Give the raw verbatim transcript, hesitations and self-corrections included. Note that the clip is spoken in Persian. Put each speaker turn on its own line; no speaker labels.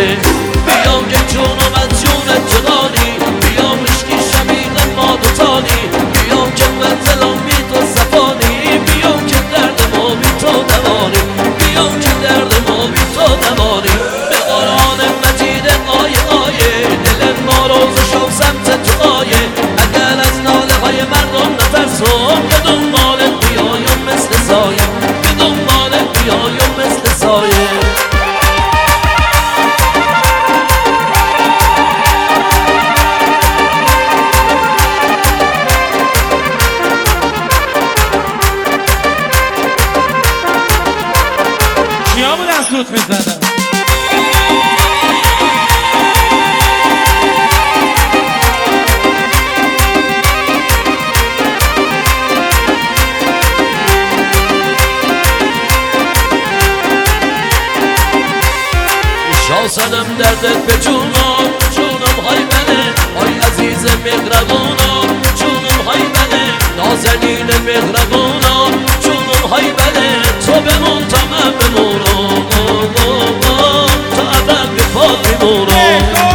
سایه بیام که جونم از جونت جدانی بیام عشقی شبیه ما دوتانی بیام که منزلم بی تو صفانی بیام که درد ما بی تو دوانی بیام که درد ما بی تو دوانی به قرآن مجید آیه آیه دل ما روز شو سمت تو آیه اگر از ناله های مردم نترسم به دنبالت بیایم مثل سایه به دنبالت بیایم مثل سایه
کیا بود از سوت میزنم
شاسنم دردت به جونم جونم های بله های عزیز مهربونم جونم های بله نازنین مهربونم جونم های بله تو بمون تا من بمونم تا ابد به پات میمونم